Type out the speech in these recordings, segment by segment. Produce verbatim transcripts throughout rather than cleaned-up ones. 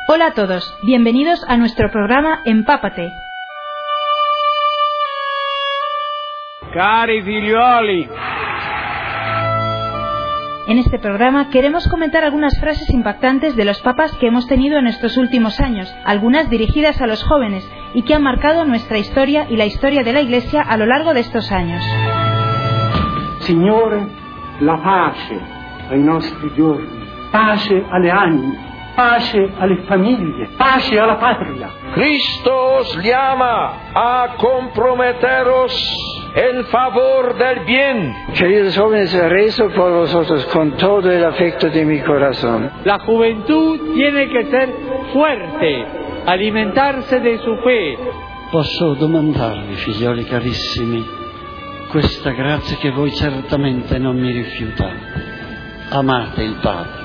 Hola a todos, bienvenidos a nuestro programa Empápate. Cari figlioli. En este programa queremos comentar algunas frases impactantes de los papas que hemos tenido en estos últimos años, algunas dirigidas a los jóvenes y que han marcado nuestra historia y la historia de la Iglesia a lo largo de estos años. Signore, la pace ai nostri giorni, pace alle anime, pace alle famiglie, pace alla patria. Cristo os llama a comprometeros en favor del bien. Queridos jóvenes, rezo por vosotros con todo el afecto de mi corazón. La juventud tiene che ser fuerte, alimentarse de su fe. Posso domandarvi, figlioli carissimi, questa grazia che voi certamente non mi rifiutate. Amate il Padre.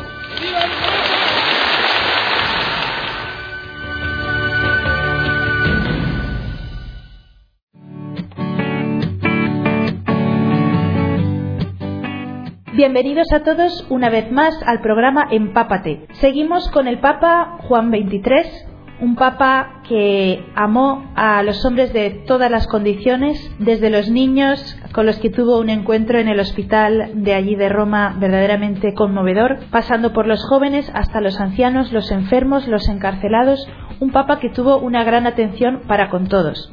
Bienvenidos a todos una vez más al programa Empápate. Seguimos con el Papa Juan veintitrés, un papa que amó a los hombres de todas las condiciones, desde los niños con los que tuvo un encuentro en el hospital de allí de Roma verdaderamente conmovedor, pasando por los jóvenes hasta los ancianos, los enfermos, los encarcelados, un papa que tuvo una gran atención para con todos.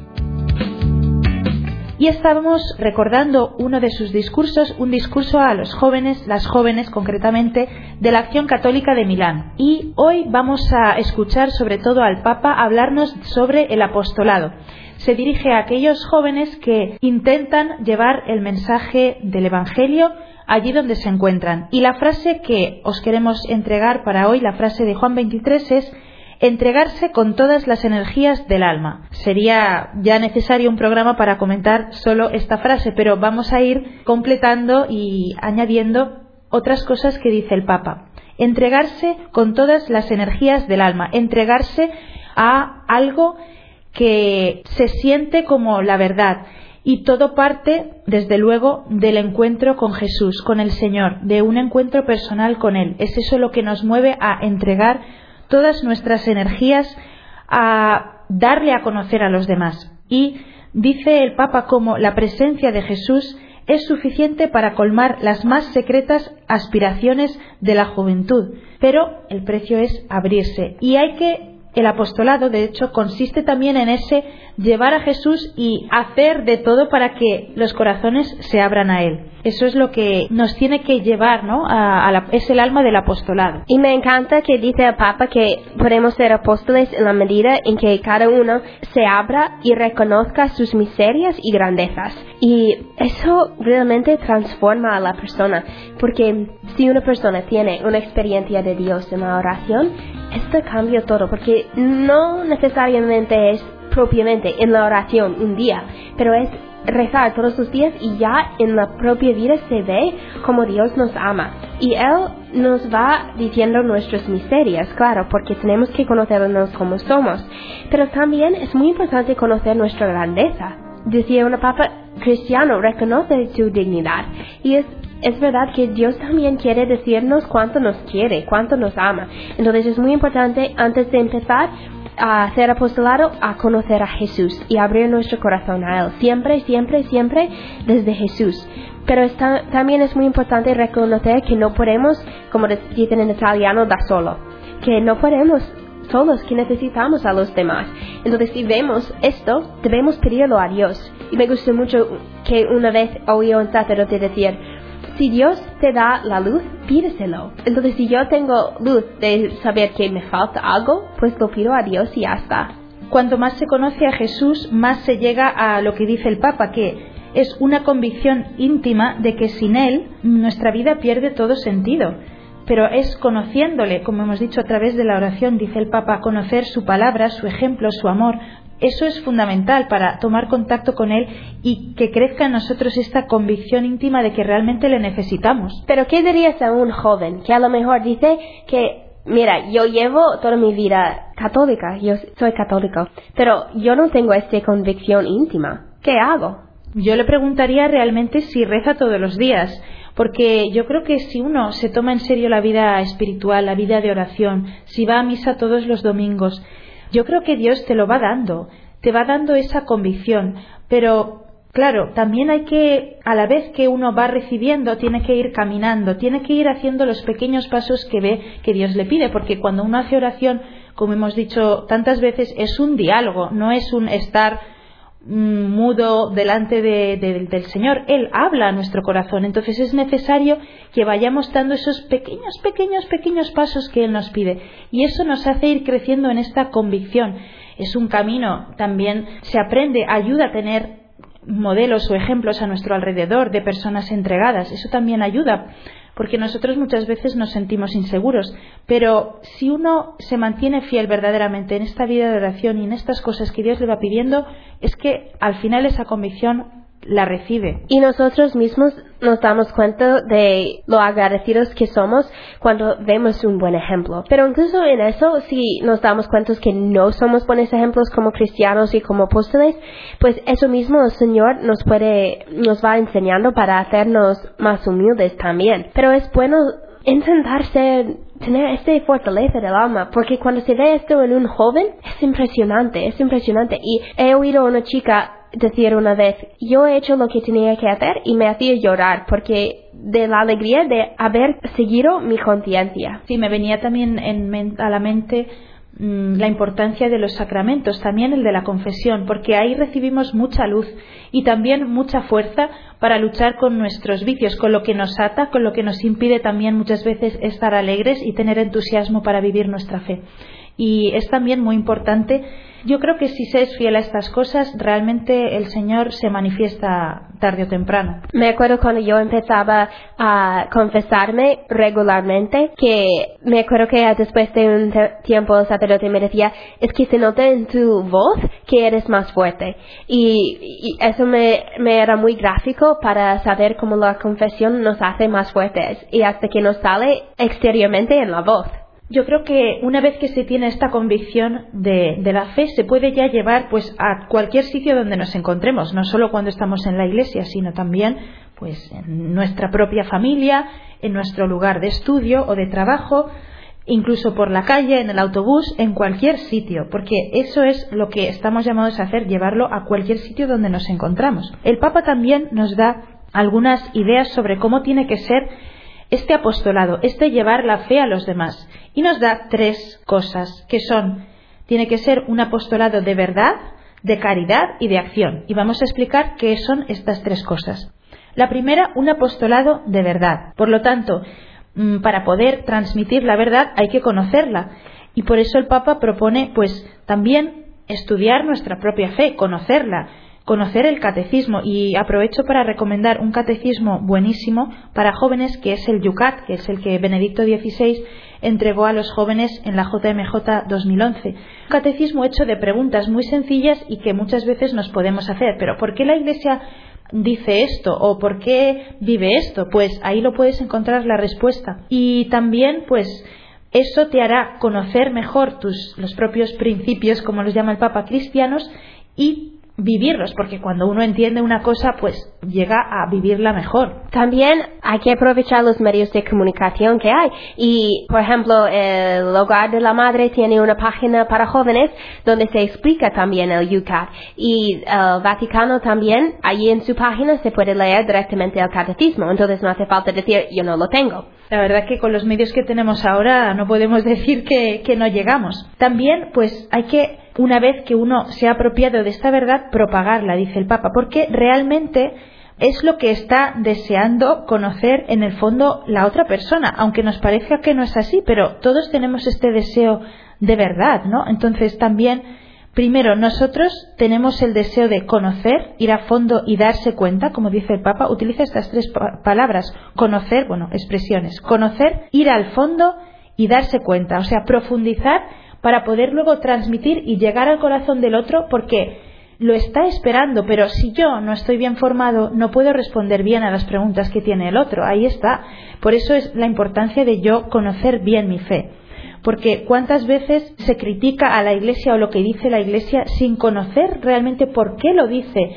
Y estábamos recordando uno de sus discursos, un discurso a los jóvenes, las jóvenes concretamente, de la Acción Católica de Milán. Y hoy vamos a escuchar sobre todo al Papa hablarnos sobre el apostolado. Se dirige a aquellos jóvenes que intentan llevar el mensaje del Evangelio allí donde se encuentran. Y la frase que os queremos entregar para hoy, la frase de Juan veintitrés, es: entregarse con todas las energías del alma. Sería ya necesario un programa para comentar solo esta frase, pero vamos a ir completando y añadiendo otras cosas que dice el Papa. Entregarse con todas las energías del alma, entregarse a algo que se siente como la verdad. Y todo parte, desde luego, del encuentro con Jesús, con el Señor, de un encuentro personal con Él. Es eso lo que nos mueve a entregar todas nuestras energías, a darle a conocer a los demás. Y dice el Papa como la presencia de Jesús es suficiente para colmar las más secretas aspiraciones de la juventud, pero el precio es abrirse. Y hay que, el apostolado de hecho consiste también en ese llevar a Jesús y hacer de todo para que los corazones se abran a Él. Eso es lo que nos tiene que llevar, ¿no? A, a la, es el alma del apostolado. Y me encanta que dice el Papa que podemos ser apóstoles en la medida en que cada uno se abra y reconozca sus miserias y grandezas. Y eso realmente transforma a la persona, porque si una persona tiene una experiencia de Dios en la oración, esto cambia todo, porque no necesariamente es propiamente en la oración un día, pero es rezar todos los días y ya en la propia vida se ve como Dios nos ama. Y Él nos va diciendo nuestras miserias, claro, porque tenemos que conocernos como somos. Pero también es muy importante conocer nuestra grandeza. Decía un papa cristiano, reconoce su dignidad. Y es Es verdad que Dios también quiere decirnos cuánto nos quiere, cuánto nos ama. Entonces es muy importante, antes de empezar a hacer apostolado, a conocer a Jesús y abrir nuestro corazón a Él. Siempre, siempre, siempre desde Jesús. Pero está, también es muy importante reconocer que no podemos, como dicen en italiano, da solo. Que no podemos solos, que necesitamos a los demás. Entonces, si vemos esto, debemos pedirlo a Dios. Y me gusta mucho que una vez oí un sacerdote decir: si Dios te da la luz, pídeselo. Entonces, si yo tengo luz de saber que me falta algo, pues lo pido a Dios y ya está. Cuanto más se conoce a Jesús, más se llega a lo que dice el Papa, que es una convicción íntima de que sin Él nuestra vida pierde todo sentido. Pero es conociéndole, como hemos dicho a través de la oración, dice el Papa, conocer su palabra, su ejemplo, su amor. Eso es fundamental para tomar contacto con Él y que crezca en nosotros esta convicción íntima de que realmente le necesitamos. Pero ¿qué dirías a un joven que a lo mejor dice que, mira, yo llevo toda mi vida católica, yo soy católico, pero yo no tengo esta convicción íntima? ¿Qué hago? Yo le preguntaría realmente si reza todos los días, porque yo creo que si uno se toma en serio la vida espiritual, la vida de oración, si va a misa todos los domingos, yo creo que Dios te lo va dando, te va dando esa convicción, pero claro, también hay que, a la vez que uno va recibiendo, tiene que ir caminando, tiene que ir haciendo los pequeños pasos que ve que Dios le pide, porque cuando uno hace oración, como hemos dicho tantas veces, es un diálogo, no es un estar mudo delante de, de, del Señor. Él habla a nuestro corazón, entonces es necesario que vayamos dando esos pequeños, pequeños, pequeños pasos que Él nos pide, y eso nos hace ir creciendo en esta convicción. Es un camino, también se aprende, ayuda a tener modelos o ejemplos a nuestro alrededor de personas entregadas, eso también ayuda, porque nosotros muchas veces nos sentimos inseguros, pero si uno se mantiene fiel verdaderamente en esta vida de oración y en estas cosas que Dios le va pidiendo, es que al final esa convicción la recibe. Y nosotros mismos nos damos cuenta de lo agradecidos que somos cuando vemos un buen ejemplo. Pero incluso en eso, si nos damos cuenta que no somos buenos ejemplos como cristianos y como apóstoles, pues eso mismo el Señor nos puede, nos va enseñando para hacernos más humildes también. Pero es bueno intentar ser, tener esta fortaleza del alma, porque cuando se ve esto en un joven, es impresionante, es impresionante. Y he oído a una chica decir una vez, yo he hecho lo que tenía que hacer y me hacía llorar porque de la alegría de haber seguido mi conciencia. Sí, me venía también en, a la mente mmm, la importancia de los sacramentos, también el de la confesión, porque ahí recibimos mucha luz y también mucha fuerza para luchar con nuestros vicios, con lo que nos ata, con lo que nos impide también muchas veces estar alegres y tener entusiasmo para vivir nuestra fe. Y es también muy importante. Yo creo que si se es fiel a estas cosas, realmente el Señor se manifiesta tarde o temprano. Me acuerdo cuando yo empezaba a confesarme regularmente, que me acuerdo que después de un tiempo el sacerdote me decía, es que se nota en tu voz que eres más fuerte. Y, y eso me, me era muy gráfico para saber cómo la confesión nos hace más fuertes y hasta que nos sale exteriormente en la voz. Yo creo que una vez que se tiene esta convicción de, de la fe, se puede ya llevar pues a cualquier sitio donde nos encontremos, no solo cuando estamos en la iglesia, sino también pues en nuestra propia familia, en nuestro lugar de estudio o de trabajo, incluso por la calle, en el autobús, en cualquier sitio, porque eso es lo que estamos llamados a hacer, llevarlo a cualquier sitio donde nos encontramos. El Papa también nos da algunas ideas sobre cómo tiene que ser este apostolado, este llevar la fe a los demás. Y nos da tres cosas, que son, tiene que ser un apostolado de verdad, de caridad y de acción. Y vamos a explicar qué son estas tres cosas. La primera, un apostolado de verdad. Por lo tanto, para poder transmitir la verdad hay que conocerla. Y por eso el Papa propone, pues, también estudiar nuestra propia fe, conocerla, conocer el catecismo, y aprovecho para recomendar un catecismo buenísimo para jóvenes que es el Yucat, que es el que Benedicto dieciséis entregó a los jóvenes en la J M J dos mil once. Un catecismo hecho de preguntas muy sencillas y que muchas veces nos podemos hacer, pero ¿por qué la Iglesia dice esto? ¿O por qué vive esto? Pues ahí lo puedes encontrar la respuesta. Y también pues eso te hará conocer mejor tus, los propios principios, como los llama el Papa, cristianos, y vivirlos, porque cuando uno entiende una cosa, pues llega a vivirla mejor. También hay que aprovechar los medios de comunicación que hay. Y, por ejemplo, el Hogar de la Madre tiene una página para jóvenes donde se explica también el Yucat. Y el Vaticano también, allí en su página se puede leer directamente el catecismo. Entonces no hace falta decir, yo no lo tengo. La verdad que con los medios que tenemos ahora no podemos decir que, que no llegamos. También, pues, hay que, una vez que uno se ha apropiado de esta verdad, propagarla, dice el Papa, porque realmente es lo que está deseando conocer en el fondo la otra persona, aunque nos parezca que no es así, pero todos tenemos este deseo de verdad, ¿no? Entonces también, primero, nosotros tenemos el deseo de conocer, ir a fondo y darse cuenta, como dice el Papa, utiliza estas tres pa- palabras, conocer, bueno, expresiones, conocer, ir al fondo y darse cuenta, o sea, profundizar para poder luego transmitir y llegar al corazón del otro, porque lo está esperando, pero si yo no estoy bien formado, no puedo responder bien a las preguntas que tiene el otro. Ahí está. Por eso es la importancia de yo conocer bien mi fe. Porque cuántas veces se critica a la Iglesia o lo que dice la Iglesia sin conocer realmente por qué lo dice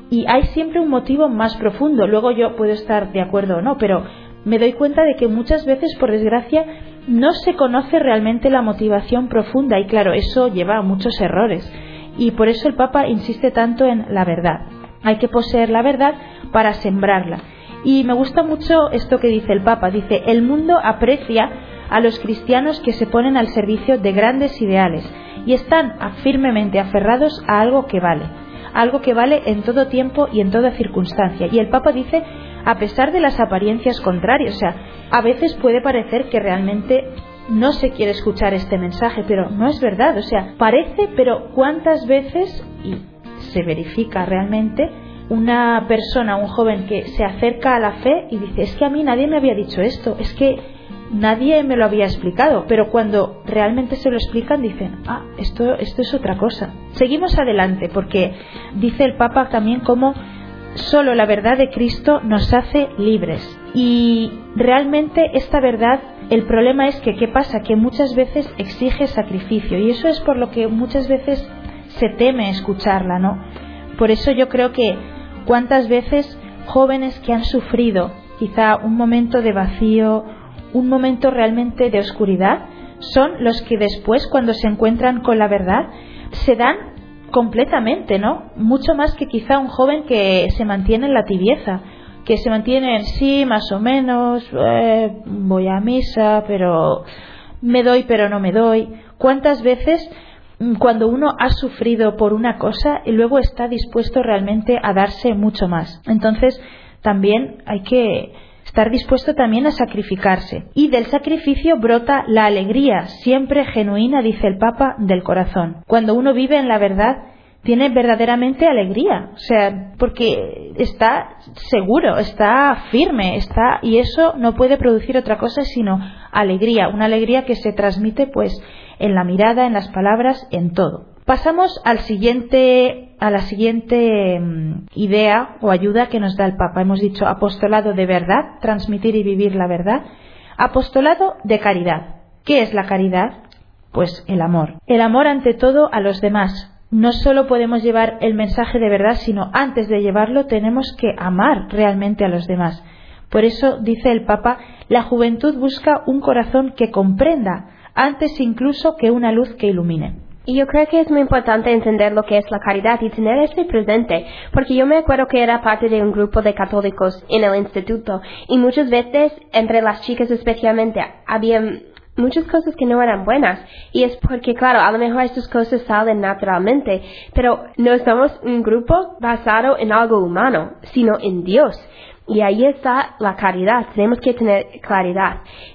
y hay siempre un motivo más profundo. Luego yo puedo estar de acuerdo o no, pero me doy cuenta de que muchas veces, por desgracia, no se conoce realmente la motivación profunda, y claro, eso lleva a muchos errores, y por eso el Papa insiste tanto en la verdad. Hay que poseer la verdad para sembrarla. Y me gusta mucho esto que dice el Papa. Dice: el mundo aprecia a los cristianos que se ponen al servicio de grandes ideales y están firmemente aferrados a algo que vale, algo que vale en todo tiempo y en toda circunstancia. Y el Papa dice, a pesar de las apariencias contrarias, o sea, a veces puede parecer que realmente no se quiere escuchar este mensaje, pero no es verdad. O sea, parece, pero ¿cuántas veces, y se verifica realmente, una persona, un joven que se acerca a la fe y dice: es que a mí nadie me había dicho esto, es que nadie me lo había explicado, pero cuando realmente se lo explican dicen: ah, esto, esto es otra cosa. Seguimos adelante, porque dice el Papa también cómo solo la verdad de Cristo nos hace libres. Y realmente esta verdad, el problema es que, ¿qué pasa? Que muchas veces exige sacrificio, y eso es por lo que muchas veces se teme escucharla, ¿no? Por eso yo creo que cuántas veces jóvenes que han sufrido quizá un momento de vacío, un momento realmente de oscuridad, son los que después, cuando se encuentran con la verdad, se dan completamente, ¿no? Mucho más que quizá un joven que se mantiene en la tibieza, que se mantiene en sí, más o menos, eh, voy a misa, pero me doy, pero no me doy. ¿Cuántas veces cuando uno ha sufrido por una cosa y luego está dispuesto realmente a darse mucho más? Entonces también hay que estar dispuesto también a sacrificarse, y del sacrificio brota la alegría siempre genuina, dice el Papa, del corazón. Cuando uno vive en la verdad tiene verdaderamente alegría, o sea, porque está seguro, está firme, está, y eso no puede producir otra cosa sino alegría, una alegría que se transmite pues en la mirada, en las palabras, en todo. Pasamos al siguiente, a la siguiente um, idea o ayuda que nos da el Papa. Hemos dicho apostolado de verdad, transmitir y vivir la verdad. Apostolado de caridad. ¿Qué es la caridad? Pues el amor. El amor ante todo a los demás. No solo podemos llevar el mensaje de verdad, sino antes de llevarlo tenemos que amar realmente a los demás. Por eso, dice el Papa, la juventud busca un corazón que comprenda, antes incluso que una luz que ilumine. Y yo creo que es muy importante entender lo que es la caridad y tener este presente, porque yo me acuerdo que era parte de un grupo de católicos en el instituto, y muchas veces, entre las chicas especialmente, había muchas cosas que no eran buenas, y es porque, claro, a lo mejor estas cosas salen naturalmente, pero no somos un grupo basado en algo humano, sino en Dios. Y ahí está la caridad. Tenemos que tener claridad.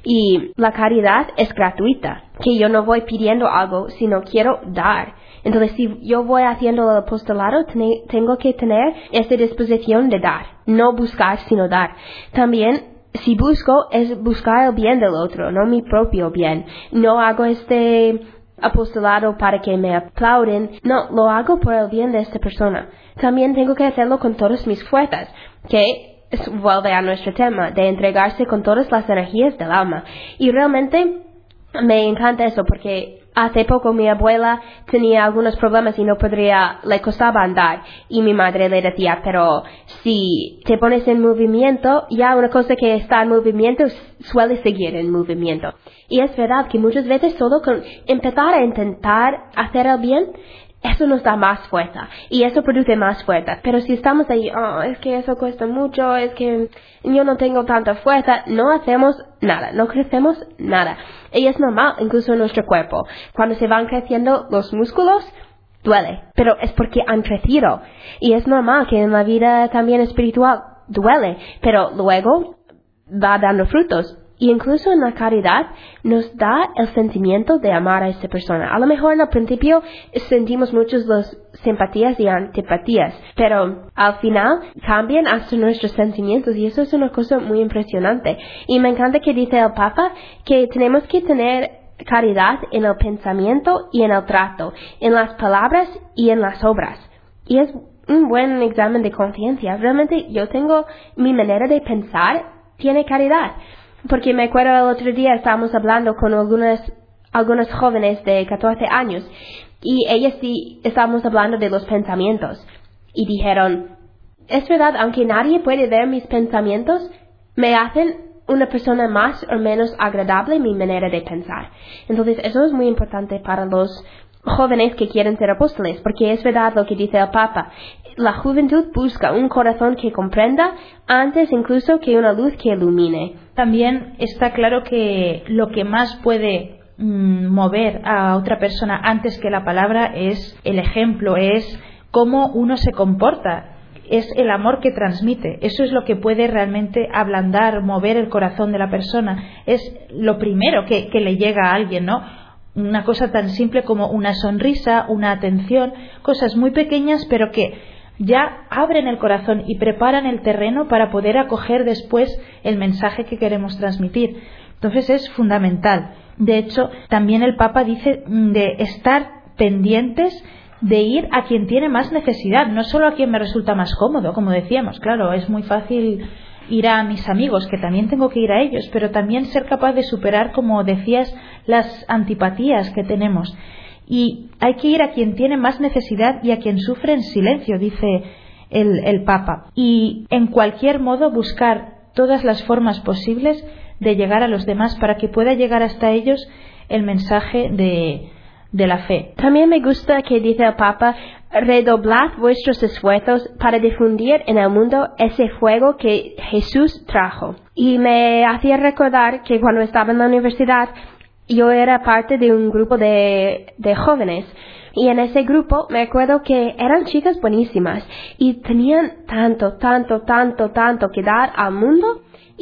Y la caridad es gratuita, que yo no voy pidiendo algo, sino quiero dar. Entonces, si yo voy haciendo el apostolado, tengo que tener esta disposición de dar. No buscar, sino dar. También, si busco, es buscar el bien del otro, no mi propio bien. No hago este apostolado para que me aplauden. No, lo hago por el bien de esta persona. También tengo que hacerlo con todas mis fuerzas, que vuelve a nuestro tema de entregarse con todas las energías del alma. Y realmente me encanta eso, porque hace poco mi abuela tenía algunos problemas y no podría, le costaba andar, y mi madre le decía: pero si te pones en movimiento, ya una cosa que está en movimiento suele seguir en movimiento. Y es verdad que muchas veces solo con empezar a intentar hacer el bien, eso nos da más fuerza, y eso produce más fuerza. Pero si estamos ahí, oh, es que eso cuesta mucho, es que yo no tengo tanta fuerza, no hacemos nada, no crecemos nada. Y es normal, incluso en nuestro cuerpo. Cuando se van creciendo los músculos, duele, pero es porque han crecido. Y es normal que en la vida también espiritual duele, pero luego va dando frutos. Y incluso en la caridad nos da el sentimiento de amar a esta persona. A lo mejor en el principio sentimos muchas las simpatías y antipatías, pero al final cambian hasta nuestros sentimientos, y eso es una cosa muy impresionante. Y me encanta que dice el Papa que tenemos que tener caridad en el pensamiento y en el trato, en las palabras y en las obras. Y es un buen examen de conciencia. Realmente yo tengo mi manera de pensar, tiene caridad. Porque me acuerdo el otro día estábamos hablando con algunas, algunas jóvenes de catorce años, y ellas sí estábamos hablando de los pensamientos, y dijeron: es verdad, aunque nadie puede ver mis pensamientos, me hacen una persona más o menos agradable en mi manera de pensar. Entonces, eso es muy importante para los jóvenes que quieren ser apóstoles, porque es verdad lo que dice el Papa. La juventud busca un corazón que comprenda antes incluso que una luz que ilumine. También está claro que lo que más puede mmm, mover a otra persona antes que la palabra es el ejemplo, es cómo uno se comporta, es el amor que transmite. Eso es lo que puede realmente ablandar, mover el corazón de la persona. Es lo primero que, que le llega a alguien, ¿no? Una cosa tan simple como una sonrisa, una atención, cosas muy pequeñas pero que ya abren el corazón y preparan el terreno para poder acoger después el mensaje que queremos transmitir. Entonces es fundamental. De hecho, también el Papa dice de estar pendientes de ir a quien tiene más necesidad, no solo a quien me resulta más cómodo, como decíamos. Claro, es muy fácil ir a mis amigos, que también tengo que ir a ellos, pero también ser capaz de superar, como decías, las antipatías que tenemos. Y hay que ir a quien tiene más necesidad y a quien sufre en silencio, dice el, el Papa. Y en cualquier modo buscar todas las formas posibles de llegar a los demás para que pueda llegar hasta ellos el mensaje de, de la fe. También me gusta que dice el Papa: redoblad vuestros esfuerzos para difundir en el mundo ese fuego que Jesús trajo. Y me hacía recordar que cuando estaba en la universidad, yo era parte de un grupo de, de jóvenes. Y en ese grupo me acuerdo que eran chicas buenísimas y tenían tanto, tanto, tanto, tanto que dar al mundo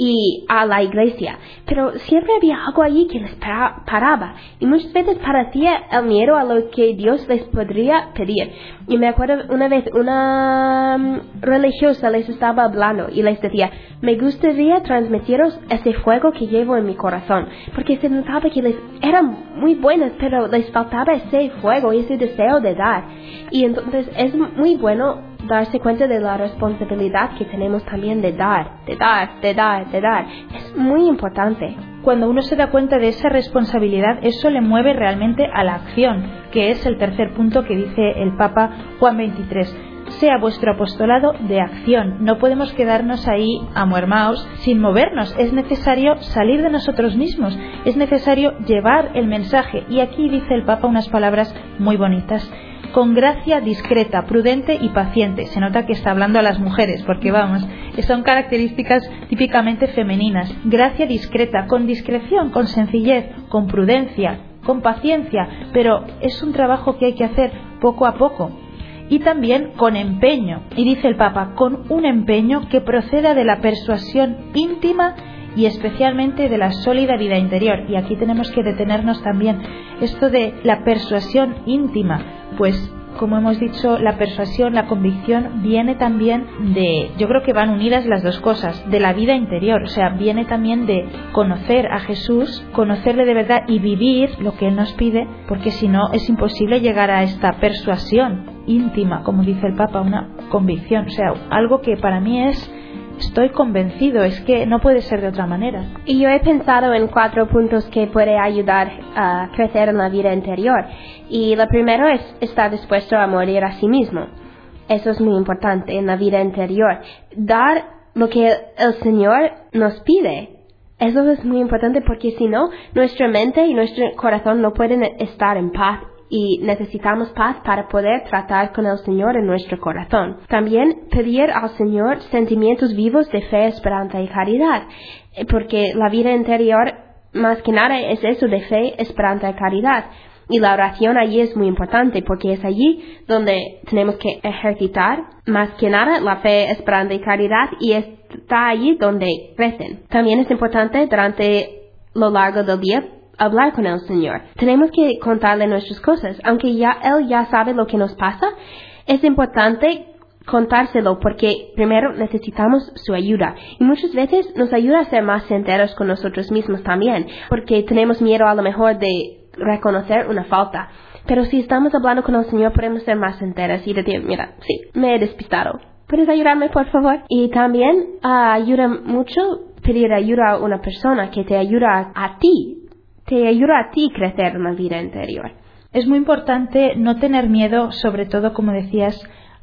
y a la iglesia, pero siempre había algo allí que les para, paraba y muchas veces parecía el miedo a lo que Dios les podría pedir. Y me acuerdo una vez una um, religiosa les estaba hablando y les decía: me gustaría transmitiros ese fuego que llevo en mi corazón, porque se notaba que les eran muy buenas pero les faltaba ese fuego y ese deseo de dar. Y entonces es muy bueno darse cuenta de la responsabilidad que tenemos también de dar, de dar, de dar, de dar. Es muy importante. Cuando uno se da cuenta de esa responsabilidad, eso le mueve realmente a la acción, que es el tercer punto que dice el Papa Juan veintitrés. Sea vuestro apostolado de acción. No podemos quedarnos ahí amuermaos sin movernos. Es necesario salir de nosotros mismos. Es necesario llevar el mensaje. Y aquí dice el Papa unas palabras muy bonitas: con gracia discreta, prudente y paciente. Se nota que está hablando a las mujeres, porque vamos, son características típicamente femeninas. Gracia discreta, con discreción, con sencillez, con prudencia, con paciencia, pero es un trabajo que hay que hacer poco a poco. Y también con empeño, y dice el Papa, con un empeño que proceda de la persuasión íntima y especialmente de la sólida vida interior. Y aquí tenemos que detenernos también. Esto de la persuasión íntima, pues como hemos dicho, la persuasión, la convicción viene también de, yo creo que van unidas las dos cosas, de la vida interior. O sea, viene también de conocer a Jesús, conocerle de verdad y vivir lo que Él nos pide, porque si no es imposible llegar a esta persuasión íntima, como dice el Papa, una convicción. O sea, algo que para mí es: estoy convencido, es que no puede ser de otra manera. Y yo he pensado en cuatro puntos que puede ayudar a crecer en la vida interior. Y lo primero es estar dispuesto a morir a sí mismo. Eso es muy importante en la vida interior. Dar lo que el Señor nos pide. Eso es muy importante, porque si no, nuestra mente y nuestro corazón no pueden estar en paz. Y necesitamos paz para poder tratar con el Señor en nuestro corazón. También pedir al Señor sentimientos vivos de fe, esperanza y caridad, porque la vida interior más que nada es eso de fe, esperanza y caridad. Y la oración allí es muy importante, porque es allí donde tenemos que ejercitar más que nada la fe, esperanza y caridad, y está allí donde crecen. También es importante durante lo largo del día hablar con el Señor. Tenemos que contarle nuestras cosas, aunque ya Él ya sabe lo que nos pasa. Es importante contárselo, porque primero necesitamos su ayuda, y muchas veces nos ayuda a ser más sinceros con nosotros mismos también, porque tenemos miedo a lo mejor de reconocer una falta. Pero si estamos hablando con el Señor, podemos ser más sinceros y decir: mira, sí, me he despistado, ¿puedes ayudarme, por favor? Y también uh, ayuda mucho pedir ayuda a una persona que te ayuda a, a ti te ayuda a ti a crecer en la vida interior. Es muy importante no tener miedo, sobre todo, como decías,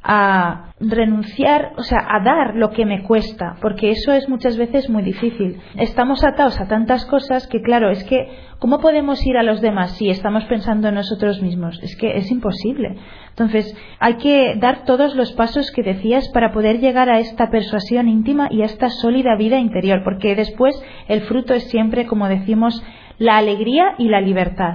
a renunciar, o sea, a dar lo que me cuesta, porque eso es muchas veces muy difícil. Estamos atados a tantas cosas que, claro, es que ¿cómo podemos ir a los demás si estamos pensando en nosotros mismos? Es que es imposible. Entonces, hay que dar todos los pasos que decías para poder llegar a esta persuasión íntima y a esta sólida vida interior, porque después el fruto es siempre, como decimos, la alegría y la libertad,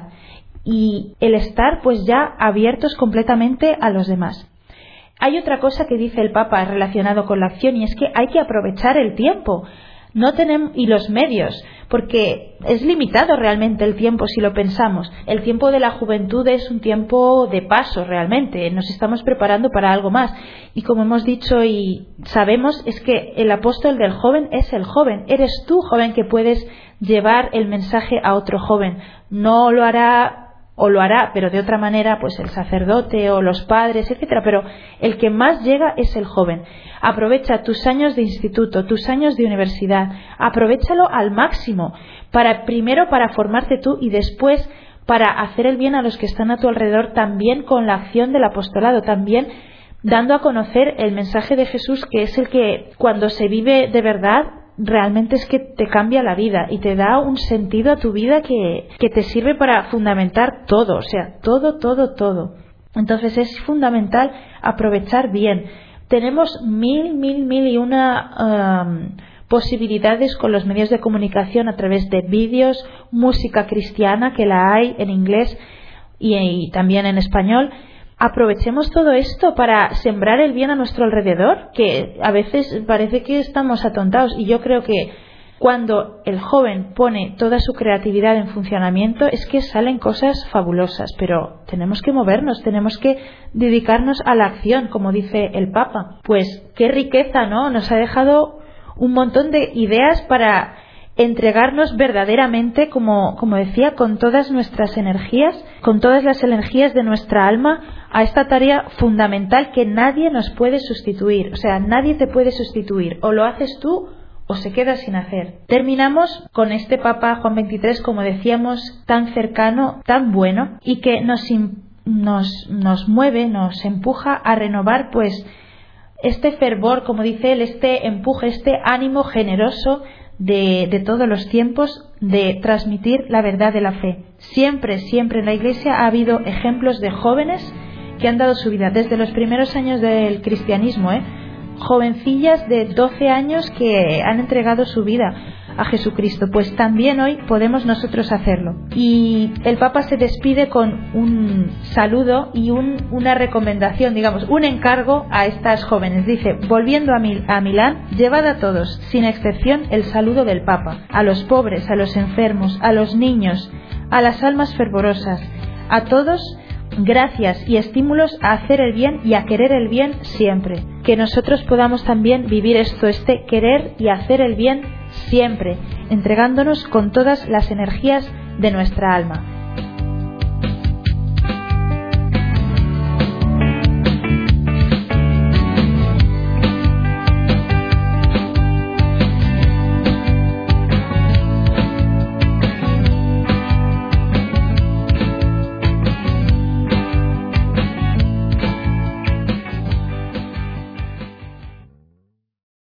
y el estar pues ya abiertos completamente a los demás. Hay otra cosa que dice el Papa relacionado con la acción, y es que hay que aprovechar el tiempo no tenemos y los medios, porque es limitado realmente el tiempo si lo pensamos. El tiempo de la juventud es un tiempo de paso realmente, nos estamos preparando para algo más, y como hemos dicho y sabemos, es que el apóstol del joven es el joven. Eres tú, joven, que puedes llevar el mensaje a otro joven. No lo hará o lo hará, pero de otra manera, pues el sacerdote o los padres, etcétera, pero el que más llega es el joven. Aprovecha tus años de instituto, tus años de universidad, aprovéchalo al máximo, para primero para formarte tú y después para hacer el bien a los que están a tu alrededor, también con la acción del apostolado, también dando a conocer el mensaje de Jesús, que es el que cuando se vive de verdad realmente es que te cambia la vida y te da un sentido a tu vida que, que te sirve para fundamentar todo, o sea, todo, todo, todo. Entonces es fundamental aprovechar bien. Tenemos mil, mil, mil y una um, posibilidades con los medios de comunicación a través de vídeos, música cristiana, que la hay en inglés y, y también en español. Aprovechemos todo esto para sembrar el bien a nuestro alrededor, que a veces parece que estamos atontados, y yo creo que cuando el joven pone toda su creatividad en funcionamiento es que salen cosas fabulosas, pero tenemos que movernos, tenemos que dedicarnos a la acción, como dice el Papa. Pues qué riqueza, ¿no? Nos ha dejado un montón de ideas para entregarnos verdaderamente, como, como decía, con todas nuestras energías, con todas las energías de nuestra alma, a esta tarea fundamental que nadie nos puede sustituir. O sea, nadie te puede sustituir. O lo haces tú o se queda sin hacer. Terminamos con este Papa Juan veintitrés, como decíamos, tan cercano, tan bueno, y que nos, nos, nos mueve, nos empuja a renovar pues este fervor, como dice él, este empuje, este ánimo generoso De, de todos los tiempos de transmitir la verdad de la fe. Siempre, siempre en la Iglesia ha habido ejemplos de jóvenes que han dado su vida desde los primeros años del cristianismo, ¿eh? Jovencillas de doce años que han entregado su vida a Jesucristo. Pues también hoy podemos nosotros hacerlo. Y el Papa se despide con un saludo y un, una recomendación, digamos, un encargo a estas jóvenes. Dice: volviendo a, Mil, a Milán, llevad a todos, sin excepción, el saludo del Papa, a los pobres, a los enfermos, a los niños, a las almas fervorosas, a todos gracias y estímulos a hacer el bien y a querer el bien siempre. Que nosotros podamos también vivir esto, este querer y hacer el bien siempre, entregándonos con todas las energías de nuestra alma.